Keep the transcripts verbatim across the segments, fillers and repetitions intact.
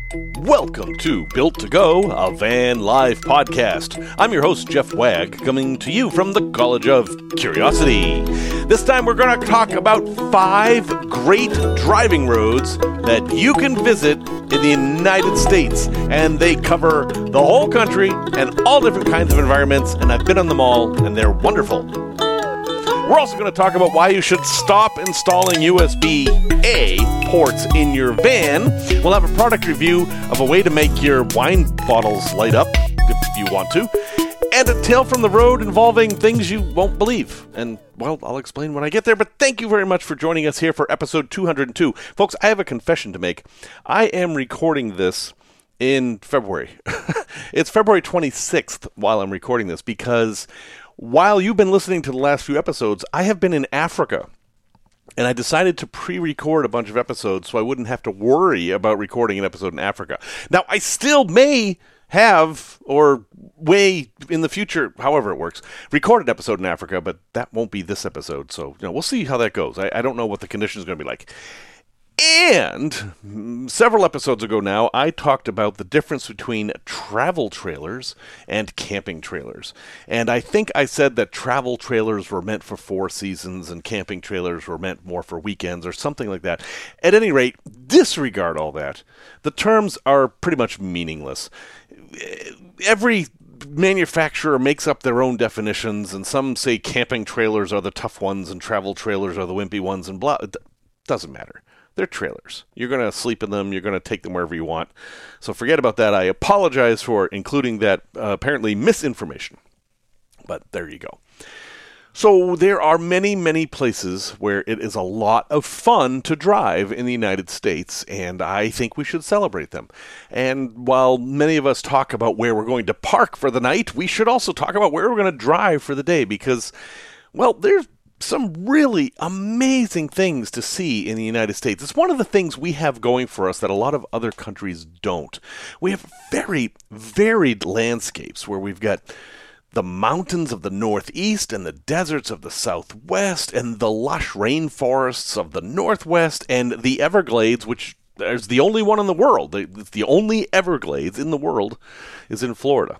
Welcome to Built to Go, a van live podcast. I'm your host, Jeff Wagg, coming to you from the College of Curiosity. This time we're going to talk about five great driving roads that you can visit in the United States. And they cover the whole country and all different kinds of environments, and I've been on them all, and they're wonderful. We're also going to talk about why you should stop installing U S B A ports in your van. We'll have a product review of a way to make your wine bottles light up, if you want to. And a tale from the road involving things you won't believe. And, well, I'll explain when I get there, but thank you very much for joining us here for episode two hundred two. Folks, I have a confession to make. I am recording this in February. It's February twenty-sixth while I'm recording this because while you've been listening to the last few episodes, I have been in Africa, and I decided to pre-record a bunch of episodes so I wouldn't have to worry about recording an episode in Africa. Now, I still may have, or way in the future, however it works, record an episode in Africa, but that won't be this episode, so you know, we'll see how that goes. I, I don't know what the conditions are going to be like. And several episodes ago now, I talked about the difference between travel trailers and camping trailers. And I think I said that travel trailers were meant for four seasons and camping trailers were meant more for weekends or something like that. At any rate, disregard all that. The terms are pretty much meaningless. Every manufacturer makes up their own definitions, and some say camping trailers are the tough ones and travel trailers are the wimpy ones, and blah. It doesn't matter. They're trailers. You're going to sleep in them. You're going to take them wherever you want. So forget about that. I apologize for including that uh, apparently misinformation. But there you go. So there are many, many places where it is a lot of fun to drive in the United States, and I think we should celebrate them. And while many of us talk about where we're going to park for the night, we should also talk about where we're going to drive for the day because, well, there's some really amazing things to see in the United States. It's one of the things we have going for us that a lot of other countries don't. We have very varied landscapes where we've got the mountains of the Northeast and the deserts of the Southwest and the lush rainforests of the Northwest and the Everglades, which is the only one in the world. It's the only Everglades in the world is in Florida.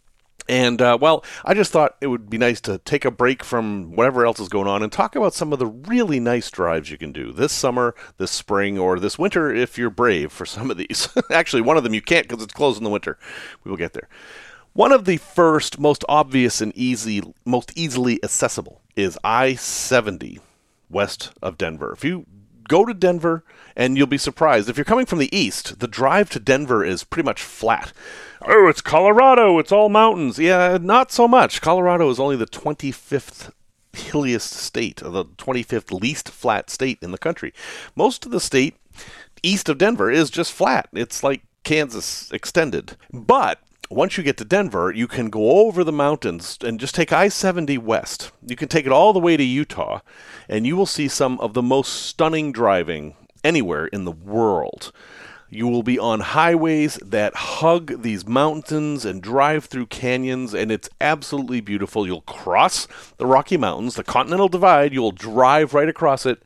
And, uh, well, I just thought it would be nice to take a break from whatever else is going on and talk about some of the really nice drives you can do this summer, this spring, or this winter if you're brave for some of these. Actually, one of them you can't because it's closed in the winter. We will get there. One of the first, most obvious and easy, most easily accessible is I seventy west of Denver. If you go to Denver, and you'll be surprised. If you're coming from the east, the drive to Denver is pretty much flat. Oh, it's Colorado. It's all mountains. Yeah, not so much. Colorado is only the twenty-fifth hilliest state, or the twenty-fifth least flat state in the country. Most of the state east of Denver is just flat. It's like Kansas extended. But once you get to Denver, you can go over the mountains and just take I seventy west. You can take it all the way to Utah, and you will see some of the most stunning driving anywhere in the world. You will be on highways that hug these mountains and drive through canyons, and it's absolutely beautiful. You'll cross the Rocky Mountains, the Continental Divide. You'll drive right across it,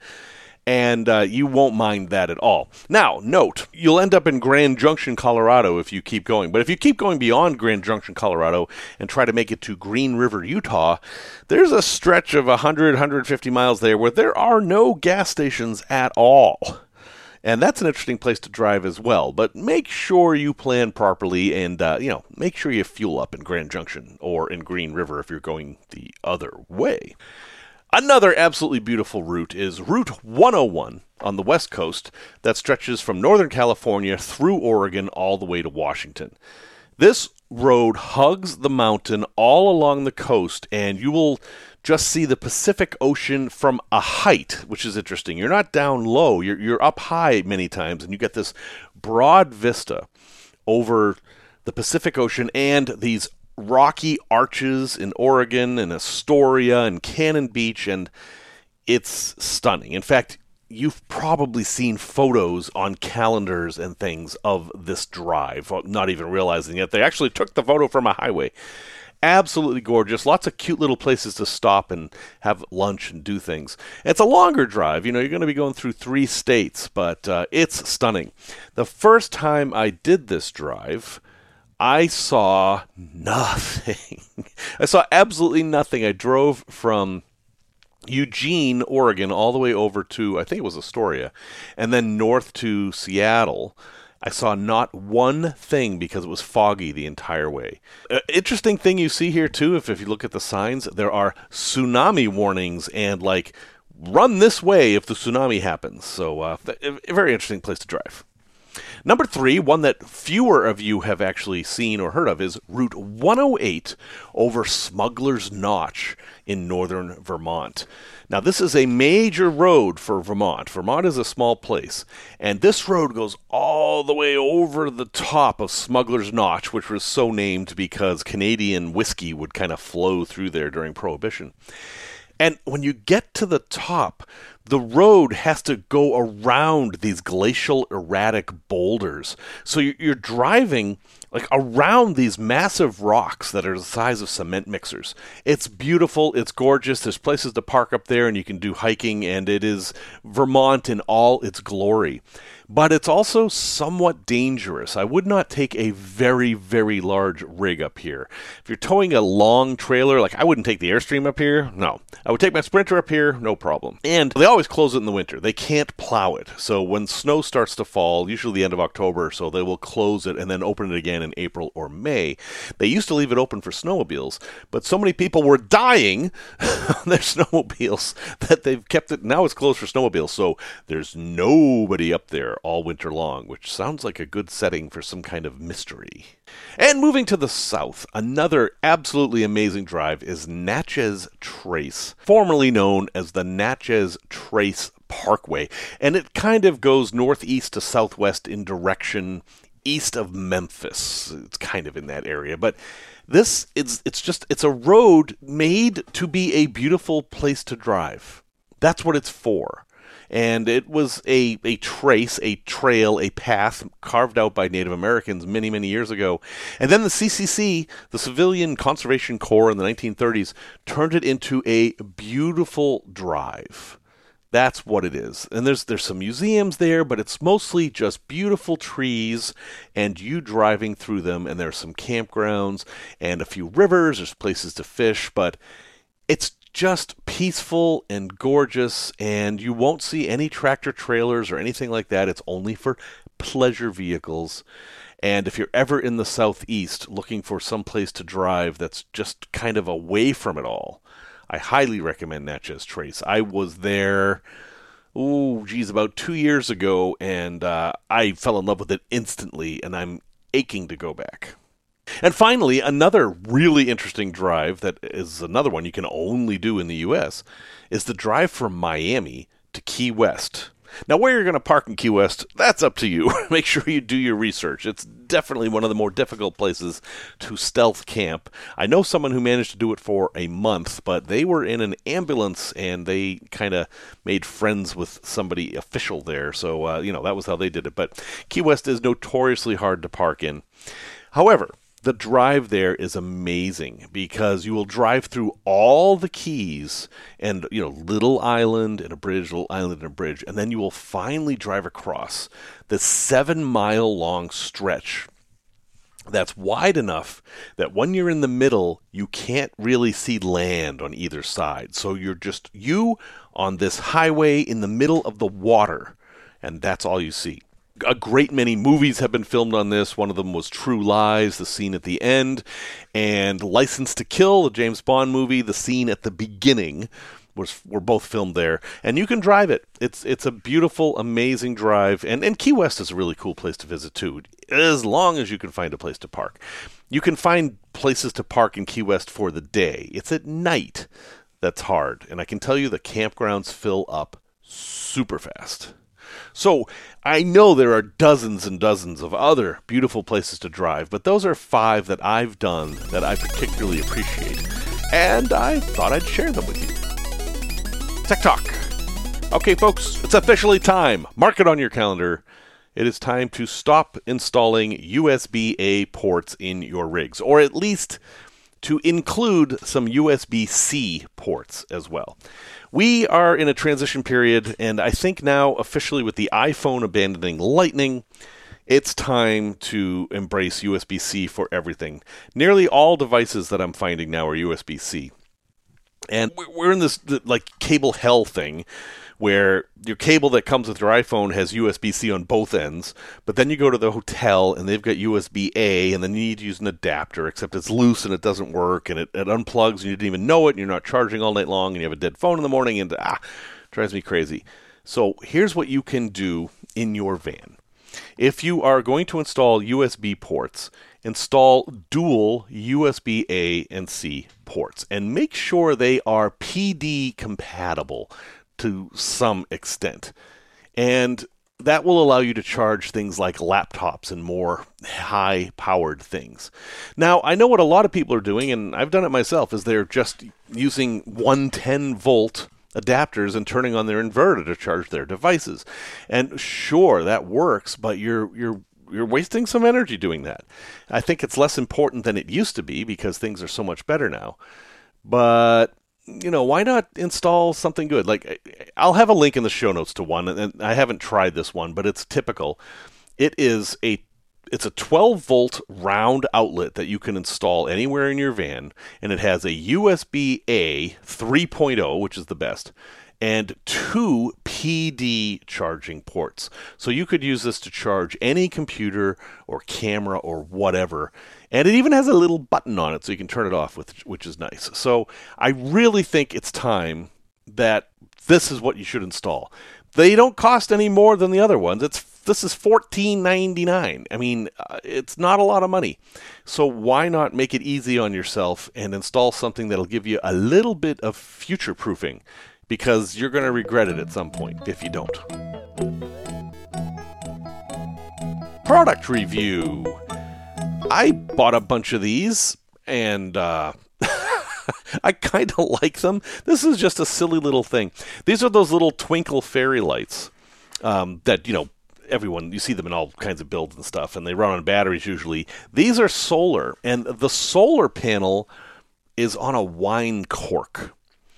and uh, you won't mind that at all. Now, note, you'll end up in Grand Junction, Colorado if you keep going. But if you keep going beyond Grand Junction, Colorado, and try to make it to Green River, Utah, there's a stretch of one hundred, one hundred fifty miles there where there are no gas stations at all. And that's an interesting place to drive as well. But make sure you plan properly and, uh, you know, make sure you fuel up in Grand Junction or in Green River if you're going the other way. Another absolutely beautiful route is Route one oh one on the West Coast that stretches from Northern California through Oregon all the way to Washington. This road hugs the mountain all along the coast, and you will just see the Pacific Ocean from a height, which is interesting. You're not down low. You're you're up high many times, and you get this broad vista over the Pacific Ocean and these rocky arches in Oregon and Astoria and Cannon Beach, and it's stunning. In fact, you've probably seen photos on calendars and things of this drive, not even realizing it. They actually took the photo from a highway. Absolutely gorgeous. Lots of cute little places to stop and have lunch and do things. It's a longer drive. You know, you're going to be going through three states, but uh, it's stunning. The first time I did this drive, I saw nothing. I saw absolutely nothing. I drove from Eugene, Oregon, all the way over to, I think it was Astoria, and then north to Seattle. I saw not one thing because it was foggy the entire way. Uh, interesting thing you see here, too, if, if you look at the signs, there are tsunami warnings and, like, run this way if the tsunami happens. So, uh, a very interesting place to drive. Number three, one that fewer of you have actually seen or heard of, is Route one oh eight over Smuggler's Notch in northern Vermont. Now, this is a major road for Vermont. Vermont is a small place, and this road goes all the way over the top of Smuggler's Notch, which was so named because Canadian whiskey would kind of flow through there during Prohibition. And when you get to the top, the road has to go around these glacial erratic boulders. So you're driving like around these massive rocks that are the size of cement mixers. It's beautiful. It's gorgeous. There's places to park up there and you can do hiking, and it is Vermont in all its glory. But it's also somewhat dangerous. I would not take a very, very large rig up here. If you're towing a long trailer, like I wouldn't take the Airstream up here. No. I would take my Sprinter up here, no problem. And they always close it in the winter. They can't plow it. So when snow starts to fall, usually the end of October, so they will close it and then open it again in April or May. They used to leave it open for snowmobiles, but so many people were dying on their snowmobiles that they've kept it. Now it's closed for snowmobiles, so there's nobody up there all winter long, which sounds like a good setting for some kind of mystery. And moving to the south, another absolutely amazing drive is Natchez Trace, formerly known as the Natchez Trace Parkway, and it kind of goes northeast to southwest in direction east of Memphis. It's kind of in that area, but this is it's just it's a road made to be a beautiful place to drive. That's what it's for. And it was a, a trace, a trail, a path carved out by Native Americans many, many years ago. And then the C C C, the Civilian Conservation Corps in the nineteen thirties, turned it into a beautiful drive. That's what it is. And there's there's some museums there, but it's mostly just beautiful trees and you driving through them. And there's some campgrounds and a few rivers. There's places to fish, but it's just peaceful and gorgeous, and you won't see any tractor trailers or anything like that. It's only for pleasure vehicles. And if you're ever in the southeast looking for some place to drive that's just kind of away from it all, I highly recommend Natchez Trace. I was there, oh, geez, about two years ago, and uh, I fell in love with it instantly, and I'm aching to go back. And finally, another really interesting drive that is another one you can only do in the U S is the drive from Miami to Key West. Now, where you're going to park in Key West, that's up to you. Make sure you do your research. It's definitely one of the more difficult places to stealth camp. I know someone who managed to do it for a month, but they were in an ambulance and they kind of made friends with somebody official there. So, uh, you know, that was how they did it. But Key West is notoriously hard to park in. However, the drive there is amazing because you will drive through all the keys and, you know, little island and a bridge, little island and a bridge, and then you will finally drive across the seven-mile-long stretch that's wide enough that when you're in the middle, you can't really see land on either side. So you're just you on this highway in the middle of the water, and that's all you see. A great many movies have been filmed on this. One of them was True Lies, the scene at the end, and License to Kill, the James Bond movie, the scene at the beginning was were both filmed there. And you can drive it. It's it's a beautiful, amazing drive, and, and Key West is a really cool place to visit too, as long as you can find a place to park. You can find places to park in Key West for the day. It's at night that's hard, and I can tell you the campgrounds fill up super fast. So I know there are dozens and dozens of other beautiful places to drive, but those are five that I've done that I particularly appreciate, and I thought I'd share them with you. Tech Talk. Okay, folks, it's officially time. Mark it on your calendar. It is time to stop installing U S B A ports in your rigs, or at least to include some U S B-C ports as well. We are in a transition period, and I think now officially with the iPhone abandoning Lightning, it's time to embrace U S B-C for everything. Nearly all devices that I'm finding now are U S B-C. And we're in this like cable hell thing where your cable that comes with your iPhone has U S B-C on both ends, but then you go to the hotel and they've got U S B-A, and then you need to use an adapter, except it's loose and it doesn't work, and it, it unplugs and you didn't even know it, and you're not charging all night long, and you have a dead phone in the morning, and ah, drives me crazy. So here's what you can do in your van. If you are going to install U S B ports, install dual U S B-A and C ports, and make sure they are P D compatible to some extent. And that will allow you to charge things like laptops and more high-powered things. Now, I know what a lot of people are doing, and I've done it myself, is they're just using one ten volt adapters and turning on their inverter to charge their devices. And sure, that works, but you're you're you're wasting some energy doing that. I think it's less important than it used to be because things are so much better now. But you know, why not install something good? Like, I'll have a link in the show notes to one, and I haven't tried this one, but it's typical. It is a It's a twelve volt round outlet that you can install anywhere in your van, and it has a U S B-A three point oh, which is the best, and two P D charging ports. So you could use this to charge any computer or camera or whatever. And it even has a little button on it so you can turn it off, with, which is nice. So I really think it's time that this is what you should install. They don't cost any more than the other ones. It's This is fourteen ninety-nine. I mean, uh, it's not a lot of money. So why not make it easy on yourself and install something that'll give you a little bit of future-proofing? Because you're going to regret it at some point if you don't. Product review. I bought a bunch of these, and uh, I kind of like them. This is just a silly little thing. These are those little twinkle fairy lights um, that, you know, everyone, you see them in all kinds of builds and stuff, and they run on batteries usually. These are solar, and the solar panel is on a wine cork.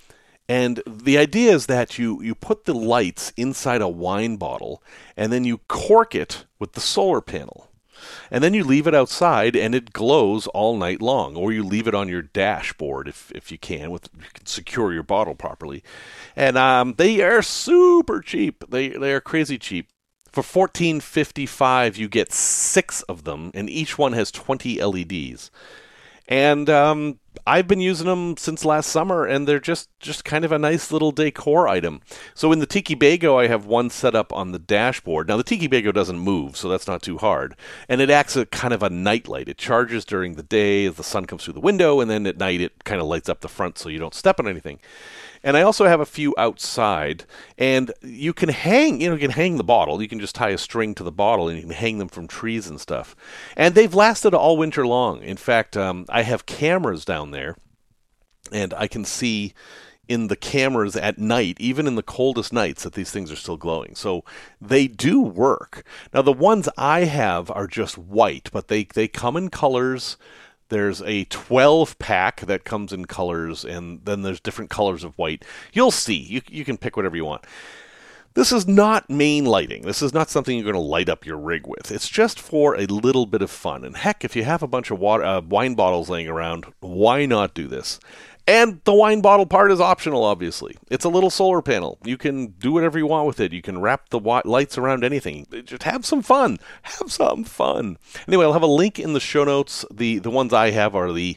And the idea is that you, you put the lights inside a wine bottle, and then you cork it with the solar panel. And then you leave it outside, and it glows all night long. Or you leave it on your dashboard if if you can, with you can secure your bottle properly. And um, they are super cheap. They they are crazy cheap. For fourteen fifty-five, you get six of them, and each one has twenty L E Ds. And um, I've been using them since last summer, and they're just, just kind of a nice little decor item. So in the Tiki Bago, I have one set up on the dashboard. Now, the Tiki Bago doesn't move, so that's not too hard. And it acts as kind of a night light. It charges during the day as the sun comes through the window, and then at night it kind of lights up the front so you don't step on anything. And I also have a few outside, and you can hang, you know, you can hang the bottle. You can just tie a string to the bottle, and you can hang them from trees and stuff. And they've lasted all winter long. In fact, um, I have cameras down there, and I can see in the cameras at night, even in the coldest nights, that these things are still glowing. So they do work. Now, the ones I have are just white, but they, they come in colors. There's a twelve pack that comes in colors, and then there's different colors of white. You'll see. You you can pick whatever you want. This is not main lighting. This is not something you're going to light up your rig with. It's just for a little bit of fun. And heck, if you have a bunch of water, uh, wine bottles laying around, why not do this? And the wine bottle part is optional, obviously. It's a little solar panel. You can do whatever you want with it. You can wrap the wa- lights around anything. Just have some fun. Have some fun. Anyway, I'll have a link in the show notes. The the ones I have are the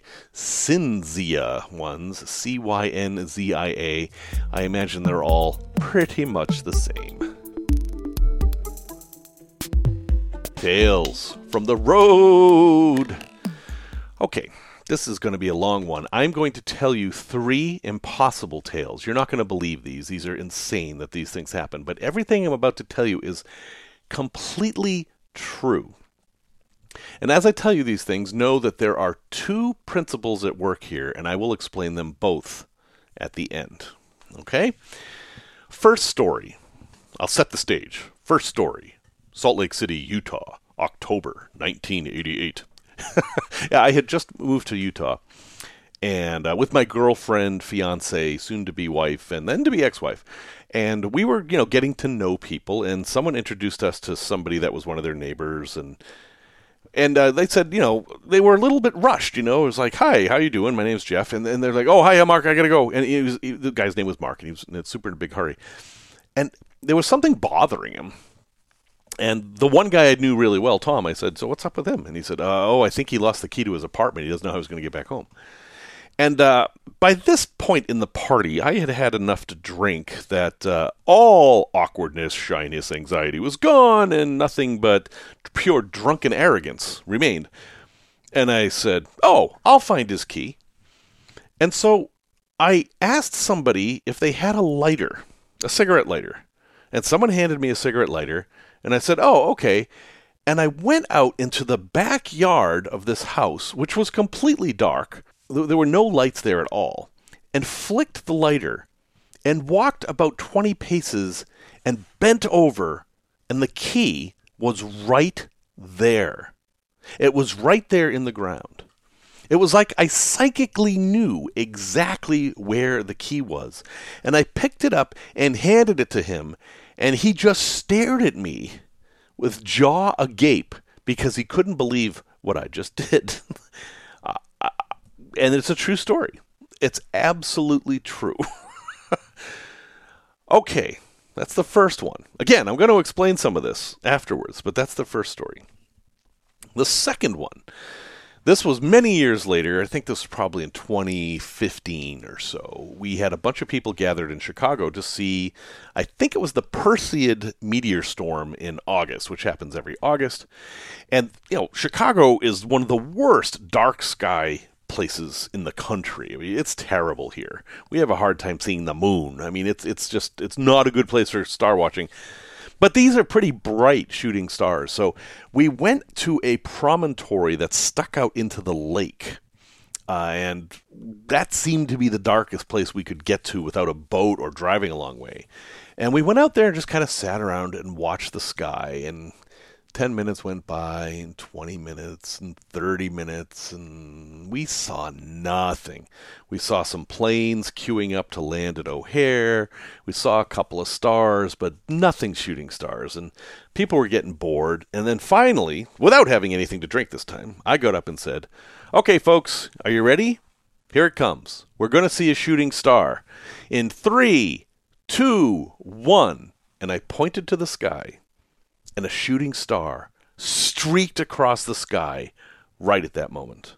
Cynzia ones, C Y N Z I A. I imagine they're all pretty much the same. Tales from the road. Okay. This is going to be a long one. I'm going to tell you three impossible tales. You're not going to believe these. These are insane that these things happen. But everything I'm about to tell you is completely true. And as I tell you these things, know that there are two principles at work here, and I will explain them both at the end. Okay? First story. I'll set the stage. First story. Salt Lake City, Utah, October nineteen eighty-eight. Yeah, I had just moved to Utah, and uh, with my girlfriend, fiance, soon-to-be wife, and then to be ex-wife. And we were, you know, getting to know people, and someone introduced us to somebody that was one of their neighbors, and and uh, they said, you know, they were a little bit rushed, you know. It was like, "Hi, how you doing? My name's Jeff," and, and they're like, "Oh, hi, I'm Mark. I gotta go." And he was, he, the guy's name was Mark, and he was in a super big hurry, and there was something bothering him. And the one guy I knew really well, Tom, I said, "So what's up with him?" And he said, uh, "Oh, I think he lost the key to his apartment. He doesn't know how he's going to get back home." And uh, by this point in the party, I had had enough to drink that uh, all awkwardness, shyness, anxiety was gone, and nothing but pure drunken arrogance remained. And I said, "Oh, I'll find his key." And so I asked somebody if they had a lighter, a cigarette lighter. And someone handed me a cigarette lighter, and I said, "Oh, okay." And I went out into the backyard of this house, which was completely dark. There were no lights there at all, and flicked the lighter and walked about twenty paces and bent over, and the key was right there. It was right there in the ground. It was like I psychically knew exactly where the key was, and I picked it up and handed it to him, and he just stared at me with jaw agape because he couldn't believe what I just did. uh, And it's a true story. It's absolutely true. Okay, that's the first one. Again, I'm going to explain some of this afterwards, but that's the first story. The second one, this was many years later. I think this was probably in twenty fifteen or so. We had a bunch of people gathered in Chicago to see, I think it was the Perseid meteor storm in August, which happens every August. And, you know, Chicago is one of the worst dark sky places in the country. I mean, it's terrible here. We have a hard time seeing the moon. I mean, it's it's just it's not a good place for star watching. But these are pretty bright shooting stars. So we went to a promontory that stuck out into the lake. Uh, and that seemed to be the darkest place we could get to without a boat or driving a long way. And we went out there and just kind of sat around and watched the sky, and ten minutes went by, and twenty minutes, and thirty minutes, and we saw nothing. We saw some planes queuing up to land at O'Hare. We saw a couple of stars, but nothing shooting stars, and people were getting bored. And then finally, without having anything to drink this time, I got up and said, "Okay, folks, are you ready? Here it comes. We're going to see a shooting star. In three, two, one." And I pointed to the sky. And a shooting star streaked across the sky right at that moment.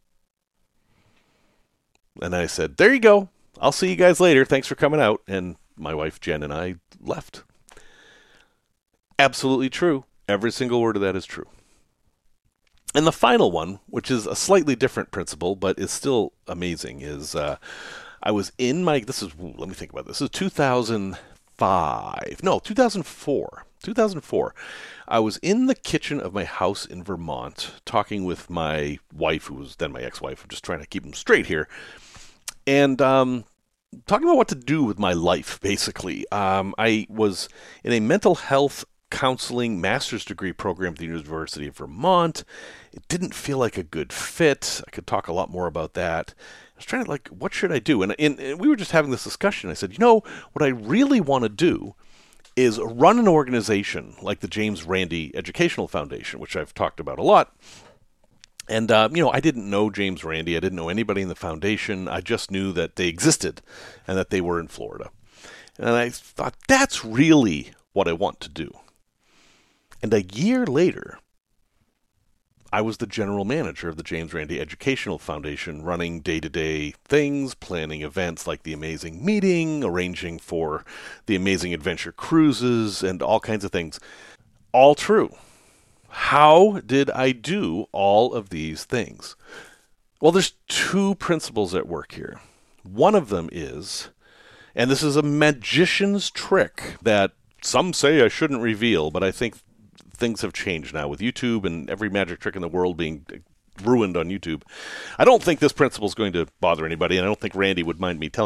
And I said, "There you go. I'll see you guys later. Thanks for coming out." And my wife Jen and I left. Absolutely true. Every single word of that is true. And the final one, which is a slightly different principle, but is still amazing, is uh, I was in my, this is, let me think about this. This is two thousand five. No, two thousand four. two thousand four. I was in the kitchen of my house in Vermont talking with my wife, who was then my ex-wife. I'm just trying to keep them straight here. And um, talking about what to do with my life, basically. Um, I was in a mental health counseling master's degree program at the University of Vermont. It didn't feel like a good fit. I could talk a lot more about that. I was trying to, like, what should I do? And, and, and we were just having this discussion. I said, you know, what I really want to do is run an organization like the James Randi Educational Foundation, which I've talked about a lot. And, uh, you know, I didn't know James Randi. I didn't know anybody in the foundation. I just knew that they existed and that they were in Florida. And I thought, that's really what I want to do. And a year later, I was the general manager of the James Randi Educational Foundation, running day-to-day things, planning events like the Amazing Meeting, arranging for the Amazing Adventure Cruises, and all kinds of things. All true. How did I do all of these things? Well, there's two principles at work here. One of them is, and this is a magician's trick that some say I shouldn't reveal, but I think things have changed now with YouTube and every magic trick in the world being ruined on YouTube. I don't think this principle is going to bother anybody, and I don't think Randy would mind me telling you.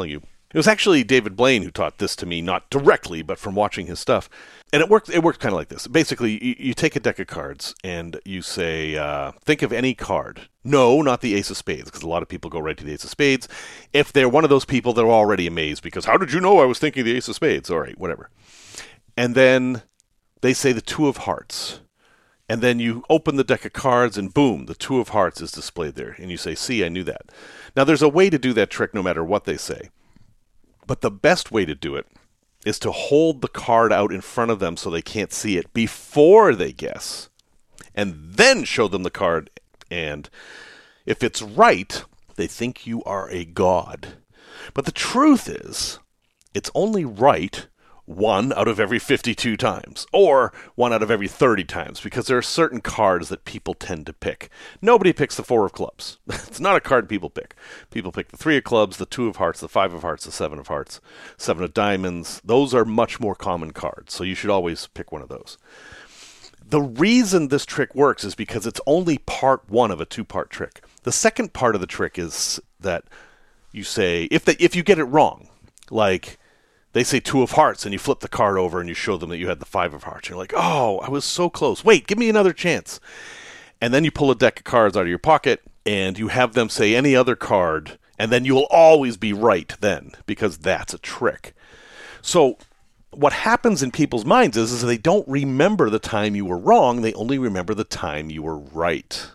It was actually David Blaine who taught this to me, not directly, but from watching his stuff. And it worked. It worked kind of like this. Basically, you, you take a deck of cards and you say, uh, think of any card. No, not the Ace of Spades, because a lot of people go right to the Ace of Spades. If they're one of those people, they're already amazed because how did you know I was thinking the Ace of Spades? All right, whatever. And then they say the Two of Hearts. And then you open the deck of cards and boom, the Two of Hearts is displayed there. And you say, see, I knew that. Now, there's a way to do that trick no matter what they say. But the best way to do it is to hold the card out in front of them so they can't see it before they guess, and then show them the card. And if it's right, they think you are a god. But the truth is, it's only right one out of every fifty-two times, or one out of every thirty times, because there are certain cards that people tend to pick. Nobody picks the Four of Clubs. It's not a card people pick. People pick the Three of Clubs, the Two of Hearts, the Five of Hearts, the Seven of Hearts, Seven of Diamonds. Those are much more common cards, so you should always pick one of those. The reason this trick works is because it's only part one of a two-part trick. The second part of the trick is that you say, if the, if you get it wrong, like they say Two of Hearts, and you flip the card over and you show them that you had the Five of Hearts. You're like, oh, I was so close. Wait, give me another chance. And then you pull a deck of cards out of your pocket, and you have them say any other card, and then you'll always be right then, because that's a trick. So what happens in people's minds is, is they don't remember the time you were wrong. They only remember the time you were right.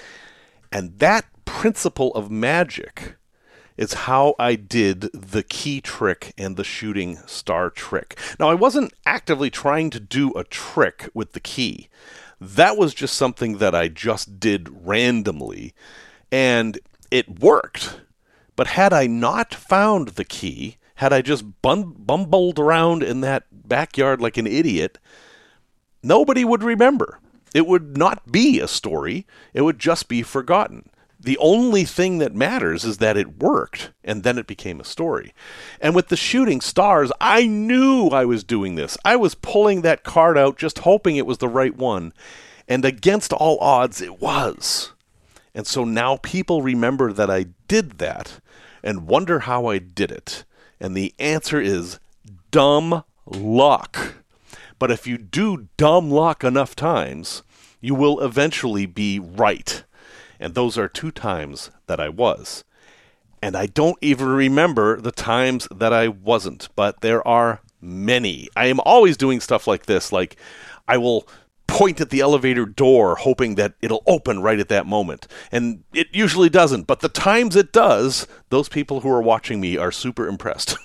And that principle of magic is how I did the key trick and the shooting star trick. Now, I wasn't actively trying to do a trick with the key. That was just something that I just did randomly, and it worked. But had I not found the key, had I just bum- bumbled around in that backyard like an idiot, nobody would remember. It would not be a story. It would just be forgotten. The only thing that matters is that it worked, and then it became a story. And with the shooting stars, I knew I was doing this. I was pulling that card out, just hoping it was the right one. And against all odds, it was. And so now people remember that I did that and wonder how I did it. And the answer is dumb luck. But if you do dumb luck enough times, you will eventually be right. And those are two times that I was. And I don't even remember the times that I wasn't, but there are many. I am always doing stuff like this, like I will point at the elevator door hoping that it'll open right at that moment. And it usually doesn't, but the times it does, those people who are watching me are super impressed.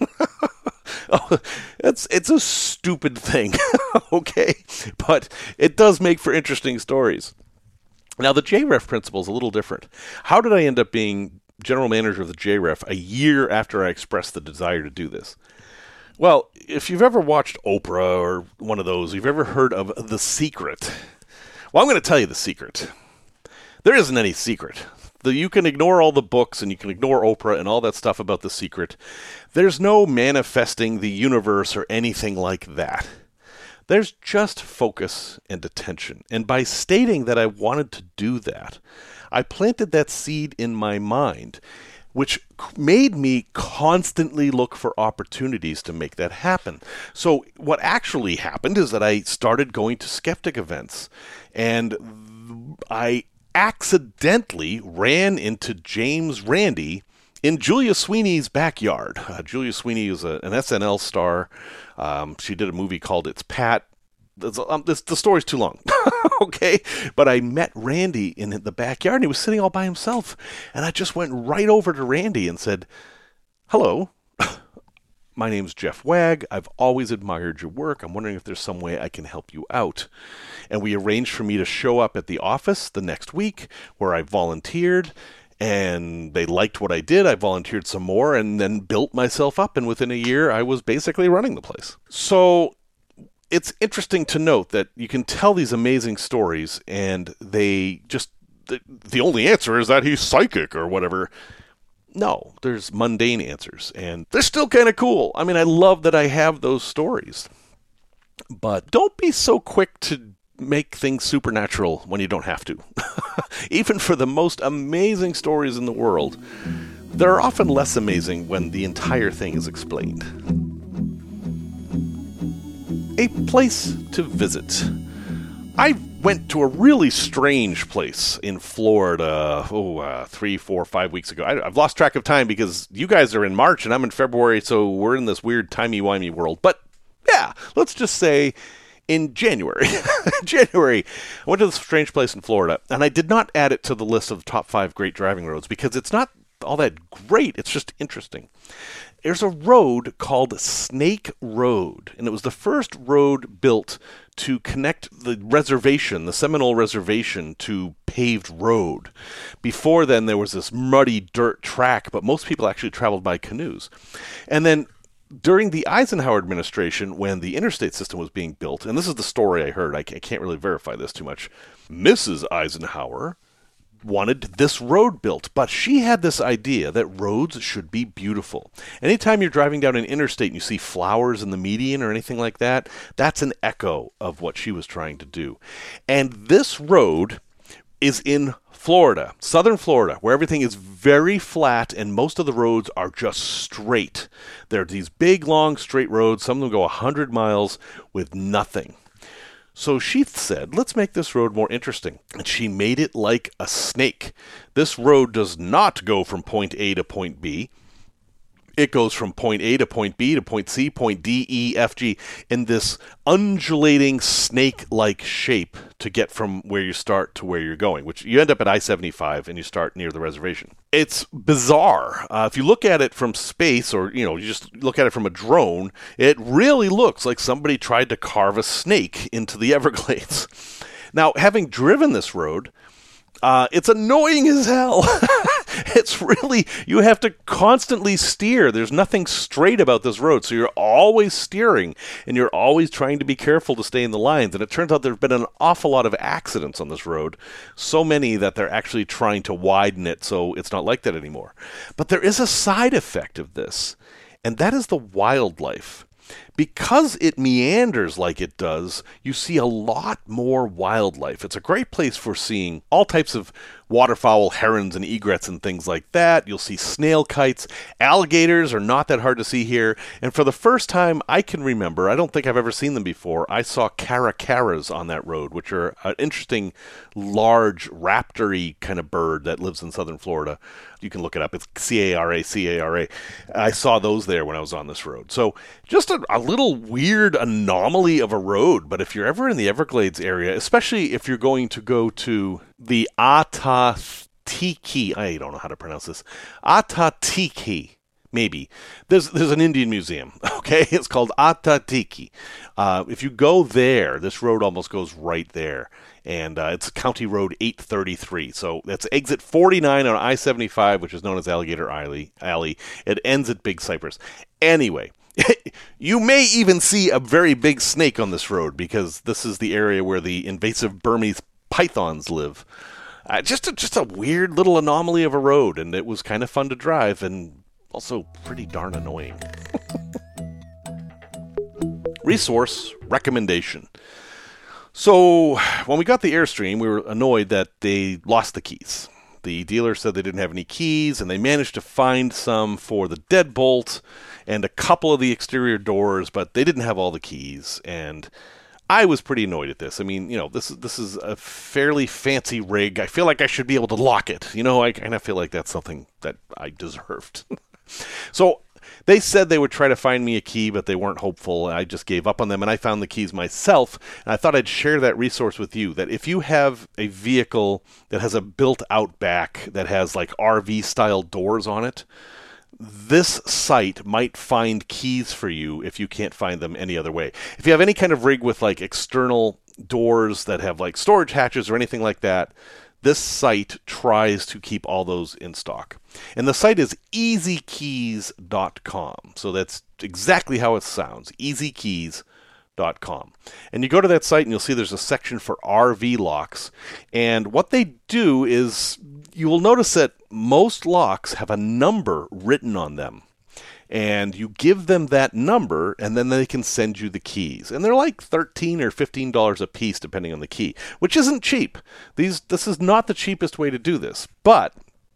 Oh, it's it's a stupid thing, okay? But it does make for interesting stories. Now, the J R E F principle is a little different. How did I end up being general manager of the J R E F a year after I expressed the desire to do this? Well, if you've ever watched Oprah or one of those, you've ever heard of The Secret. Well, I'm going to tell you the secret. There isn't any secret. The, you can ignore all the books and you can ignore Oprah and all that stuff about The Secret. There's no manifesting the universe or anything like that. There's just focus and attention. And by stating that I wanted to do that, I planted that seed in my mind, which made me constantly look for opportunities to make that happen. So what actually happened is that I started going to skeptic events, and I accidentally ran into James Randi in Julia Sweeney's backyard. Uh, Julia Sweeney is a, an S N L star. Um, she did a movie called It's Pat. Um, this, the story's too long, okay? But I met Randy in the backyard, and he was sitting all by himself. And I just went right over to Randy and said, hello, my name's Jeff Wagg. I've always admired your work. I'm wondering if there's some way I can help you out. And we arranged for me to show up at the office the next week where I volunteered. And they liked what I did. I volunteered some more and then built myself up. And within a year, I was basically running the place. So it's interesting to note that you can tell these amazing stories and they just, the, the only answer is that he's psychic or whatever. No, there's mundane answers and they're still kind of cool. I mean, I love that I have those stories. But don't be so quick to make things supernatural when you don't have to. Even for the most amazing stories in the world, they're often less amazing when the entire thing is explained. A place to visit. I went to a really strange place in Florida, oh, uh, three, four, five weeks ago. I, I've lost track of time because you guys are in March and I'm in February, so we're in this weird timey-wimey world. But yeah, let's just say in January. January, I went to this strange place in Florida, and I did not add it to the list of the top five great driving roads because it's not all that great. It's just interesting. There's a road called Snake Road, and it was the first road built to connect the reservation, the Seminole Reservation, to paved road. Before then, there was this muddy dirt track, but most people actually traveled by canoes. And then during the Eisenhower administration, when the interstate system was being built, and this is the story I heard, I can't really verify this too much, Missus Eisenhower wanted this road built, but she had this idea that roads should be beautiful. Anytime you're driving down an interstate and you see flowers in the median or anything like that, that's an echo of what she was trying to do. And this road is in Florida, southern Florida, where everything is very flat and most of the roads are just straight. There are these big, long, straight roads. Some of them go one hundred miles with nothing. So she said, let's make this road more interesting. And she made it like a snake. This road does not go from point A to point B. It goes from point A to point B to point C, point D, E, F, G, in this undulating snake-like shape to get from where you start to where you're going, which you end up at I seventy-five and you start near the reservation. It's bizarre. Uh, if you look at it from space, or you know, you just look at it from a drone, it really looks like somebody tried to carve a snake into the Everglades. Now, having driven this road, Uh, it's annoying as hell. It's really, you have to constantly steer. There's nothing straight about this road, so you're always steering, and you're always trying to be careful to stay in the lines. And it turns out there have been an awful lot of accidents on this road, so many that they're actually trying to widen it so it's not like that anymore. But there is a side effect of this, and that is the wildlife. Because it meanders like it does, you see a lot more wildlife. It's a great place for seeing all types of waterfowl, herons, and egrets and things like that. You'll see snail kites. Alligators are not that hard to see here. And for the first time I can remember, I don't think I've ever seen them before, I saw caracaras on that road, which are an interesting, large, raptor-y kind of bird that lives in southern Florida. You can look it up. It's C A R A, C A R A. I saw those there when I was on this road. So just a, a little weird anomaly of a road. But if you're ever in the Everglades area, especially if you're going to go to the Atatiki, I don't know how to pronounce this, Atatiki, maybe. There's there's an Indian museum, okay? It's called Atatiki. Uh, if you go there, this road almost goes right there. And uh, it's County Road eight thirty-three. So that's exit forty-nine on I seventy-five, which is known as Alligator Alley. Alley. It ends at Big Cypress. Anyway, you may even see a very big snake on this road because this is the area where the invasive Burmese pythons live. Uh, just, a, just a weird little anomaly of a road, and it was kind of fun to drive and also pretty darn annoying. Resource recommendation. So, when we got the Airstream, we were annoyed that they lost the keys. The dealer said they didn't have any keys, and they managed to find some for the deadbolt and a couple of the exterior doors, but they didn't have all the keys, and I was pretty annoyed at this. I mean, you know, this is this is a fairly fancy rig. I feel like I should be able to lock it. You know, I kind of feel like that's something that I deserved. So, they said they would try to find me a key, but they weren't hopeful. I just gave up on them, and I found the keys myself. And I thought I'd share that resource with you, that if you have a vehicle that has a built-out back that has like R V-style doors on it, this site might find keys for you if you can't find them any other way. If you have any kind of rig with like external doors that have like storage hatches or anything like that, this site tries to keep all those in stock. And the site is easy keys dot com. So that's exactly how it sounds, easy keys dot com. And you go to that site and you'll see there's a section for R V locks. And what they do is you will notice that most locks have a number written on them. And you give them that number, and then they can send you the keys. And they're like thirteen dollars or fifteen dollars a piece, depending on the key, which isn't cheap. These This is not the cheapest way to do this. But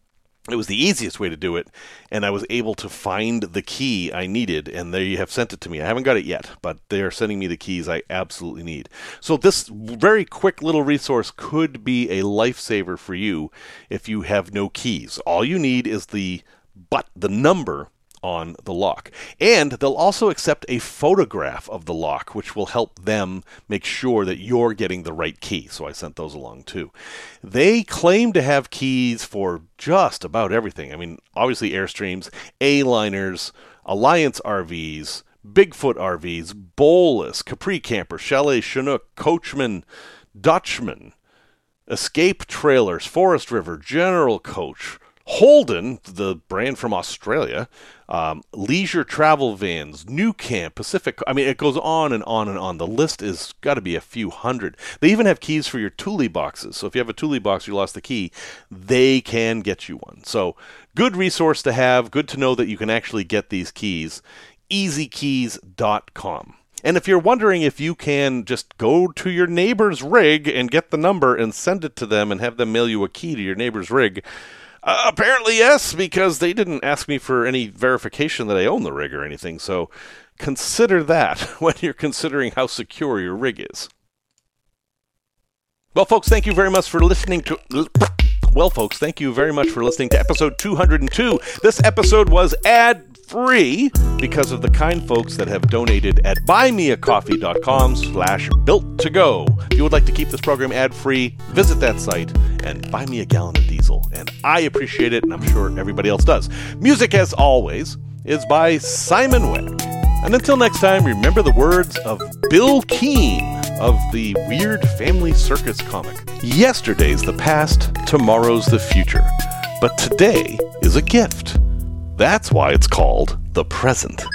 It was the easiest way to do it, and I was able to find the key I needed, and they have sent it to me. I haven't got it yet, but they are sending me the keys I absolutely need. So this very quick little resource could be a lifesaver for you if you have no keys. All you need is the but the number on the lock. And they'll also accept a photograph of the lock, which will help them make sure that you're getting the right key. So I sent those along too. They claim to have keys for just about everything. I mean, obviously Airstreams, A-Liners, Alliance R Vs, Bigfoot R Vs, Bolus, Capri Camper, Chalet, Chinook, Coachman, Dutchman, Escape Trailers, Forest River, General Coach, Holden, the brand from Australia, um, leisure travel vans, New Camp, Pacific. I mean, it goes on and on and on. The list is got to be a few hundred. They even have keys for your Thule boxes. So if you have a Thule box, you lost the key, they can get you one. So good resource to have. Good to know that you can actually get these keys. easy keys dot com. And if you're wondering if you can just go to your neighbor's rig and get the number and send it to them and have them mail you a key to your neighbor's rig, Uh, apparently yes, because they didn't ask me for any verification that I own the rig or anything, so consider that when you're considering how secure your rig is. Well, folks, thank you very much for listening to... Well, folks, thank you very much for listening to episode two hundred two. This episode was ad-free because of the kind folks that have donated at buymeacoffee.com slash built to go. If you would like to keep this program ad-free, visit that site and buy me a gallon of diesel. And I appreciate it, and I'm sure everybody else does. Music, as always, is by Simon Weck. And until next time, remember the words of Bill Keane of the Weird Family Circus comic. Yesterday's the past, tomorrow's the future. But today is a gift. That's why it's called the present.